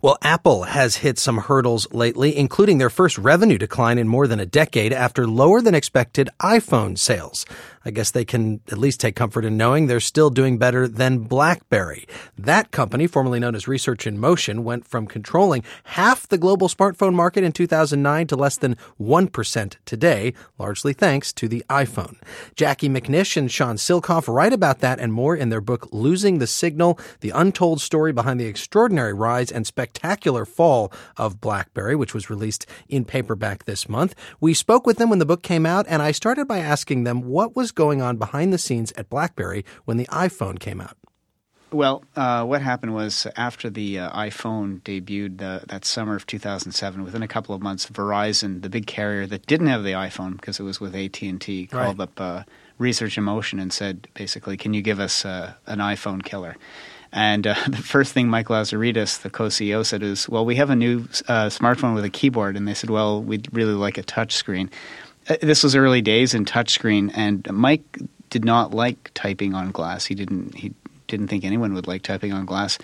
Well, Apple has hit some hurdles lately, including their first revenue decline in more than a decade after lower than expected iPhone sales. I guess they can at least take comfort in knowing they're still doing better than BlackBerry. That company, formerly known as Research in Motion, went from controlling half the global smartphone market in 2009 to less than 1% today, largely thanks to the iPhone. Jackie McNish and Sean Silcoff write about that and more in their book Losing the Signal, the untold story behind the extraordinary rise and spectacular fall of BlackBerry, which was released in paperback this month. We spoke with them when the book came out, and I started by asking them what was going on behind the scenes at BlackBerry when the iPhone came out. Well, what happened was after the iPhone debuted that summer of 2007, within a couple of months, Verizon, the big carrier that didn't have the iPhone because it was with AT&T, called up Research in Motion and said, basically, can you give us an iPhone killer? And the first thing Mike Lazaridis, the co-CEO, said is, well, we have a new smartphone with a keyboard. And they said, well, we'd really like a touch screen. This was early days in touchscreen, and Mike did not like typing on glass. He didn't think anyone would like typing on glass.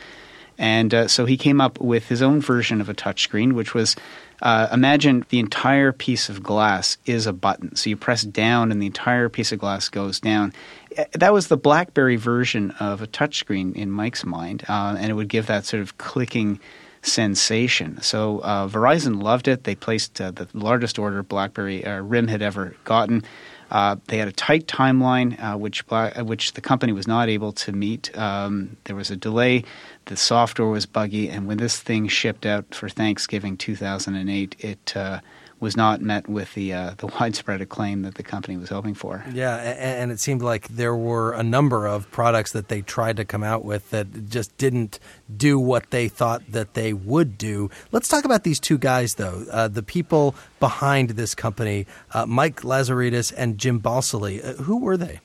And so he came up with his own version of a touchscreen, which was, imagine the entire piece of glass is a button. So you press down and the entire piece of glass goes down. That was the BlackBerry version of a touchscreen in Mike's mind, and it would give that sort of clicking sensation. So Verizon loved it. They placed the largest order BlackBerry RIM had ever gotten. They had a tight timeline, which the company was not able to meet. There was a delay. The software was buggy. And when this thing shipped out for Thanksgiving 2008, it was not met with the widespread acclaim that the company was hoping for. Yeah, and it seemed like there were a number of products that they tried to come out with that just didn't do what they thought that they would do. Let's talk about these two guys, though, the people behind this company, Mike Lazaridis and Jim Balsillie. Who were they?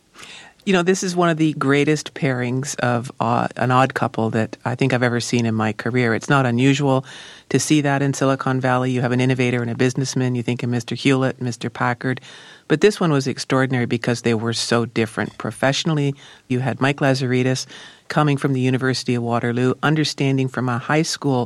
You know, this is one of the greatest pairings of an odd couple that I think I've ever seen in my career. It's not unusual to see that in Silicon Valley. You have an innovator and a businessman. You think of Mr. Hewlett, Mr. Packard. But this one was extraordinary because they were so different. Professionally, you had Mike Lazaridis coming from the University of Waterloo, understanding from a high school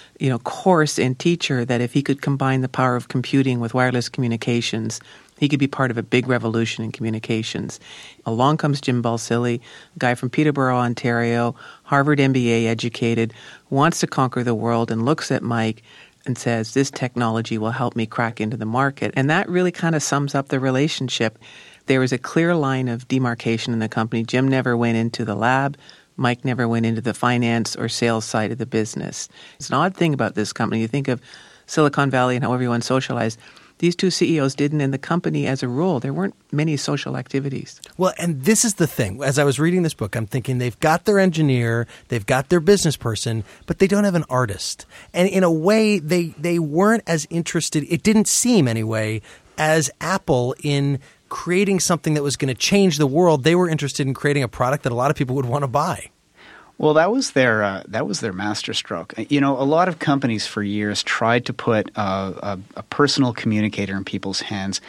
course and teacher that if he could combine the power of computing with wireless communications, he could be part of a big revolution in communications. Along comes Jim Balsillie, a guy from Peterborough, Ontario, Harvard MBA educated, wants to conquer the world and looks at Mike and says, this technology will help me crack into the market. And that really kind of sums up the relationship. There was a clear line of demarcation in the company. Jim never went into the lab. Mike never went into the finance or sales side of the business. It's an odd thing about this company. You think of Silicon Valley and how everyone socialized. These two CEOs didn't, in the company as a rule. There weren't many social activities. Well, and this is the thing. As I was reading this book, I'm thinking they've got their engineer, they've got their business person, but they don't have an artist. And in a way, they weren't as interested, it didn't seem anyway, as Apple in creating something that was going to change the world. They were interested in creating a product that a lot of people would want to buy. Well, that was their masterstroke. You know, a lot of companies for years tried to put a personal communicator in people's hands.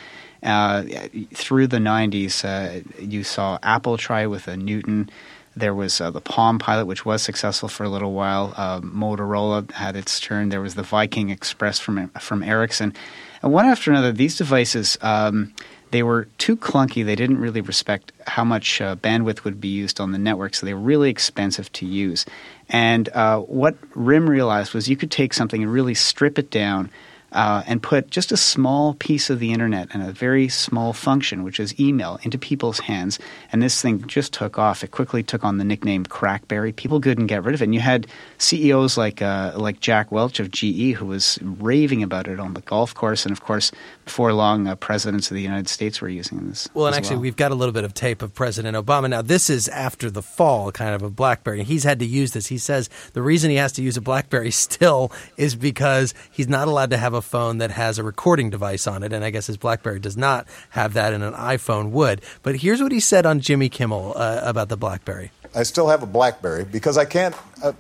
Through the 90s, you saw Apple try with a Newton. There was the Palm Pilot, which was successful for a little while. Motorola had its turn. There was the Viking Express from Ericsson. And one after another, these devices they were too clunky. They didn't really respect how much bandwidth would be used on the network, so they were really expensive to use. And what RIM realized was you could take something and really strip it down and put just a small piece of the internet and a very small function, which is email, into people's hands. And this thing just took off. It quickly took on the nickname Crackberry. People couldn't get rid of it. And you had CEOs like Jack Welch of GE, who was raving about it on the golf course. And, of course, before long, presidents of the United States were using this. Well, and actually, we've got a little bit of tape of President Obama. Now, this is after the fall kind of BlackBerry. He's had to use this. He says the reason he has to use a BlackBerry still is because he's not allowed to have a phone that has a recording device on it, and I guess his BlackBerry does not have that, and an iPhone would. But here's what he said on Jimmy Kimmel about the BlackBerry. I still have a BlackBerry because I can't. One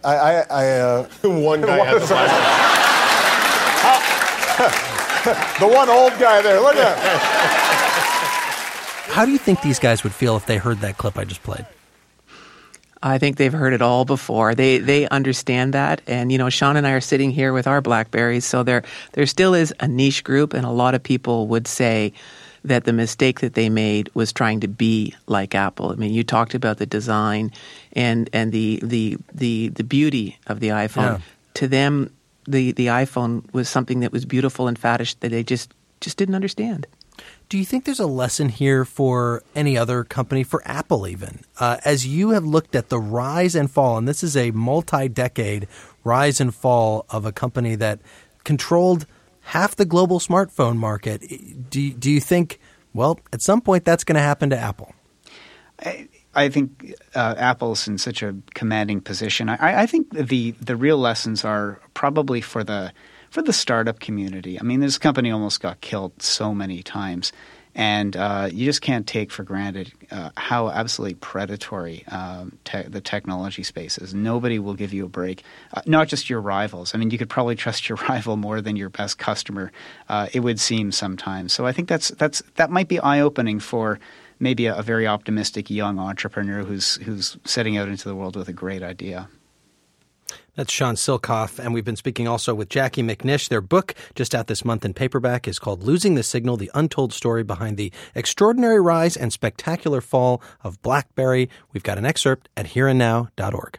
guy has a BlackBerry. The one old guy there. Look at him. How do you think these guys would feel if they heard that clip I just played? I think they've heard it all before. They understand that. And, Sean and I are sitting here with our BlackBerries. So there still is a niche group. And a lot of people would say that the mistake that they made was trying to be like Apple. I mean, you talked about the design and the beauty of the iPhone. Yeah. To them, the iPhone was something that was beautiful and faddish that they just didn't understand. Do you think there's a lesson here for any other company, for Apple even? As you have looked at the rise and fall, and this is a multi-decade rise and fall of a company that controlled half the global smartphone market, do you think, well, at some point that's going to happen to Apple? I think Apple's in such a commanding position. I think the real lessons are probably for the startup community. I mean, this company almost got killed so many times, and you just can't take for granted how absolutely predatory the technology space is. Nobody will give you a break, not just your rivals. I mean, you could probably trust your rival more than your best customer, it would seem sometimes. So I think that might be eye-opening for maybe a very optimistic young entrepreneur who's setting out into the world with a great idea. That's Shawn Silcoff, and we've been speaking also with Jackie McNish. Their book, just out this month in paperback, is called Losing the Signal, The Untold Story Behind the Extraordinary Rise and Spectacular Fall of BlackBerry. We've got an excerpt at hereandnow.org.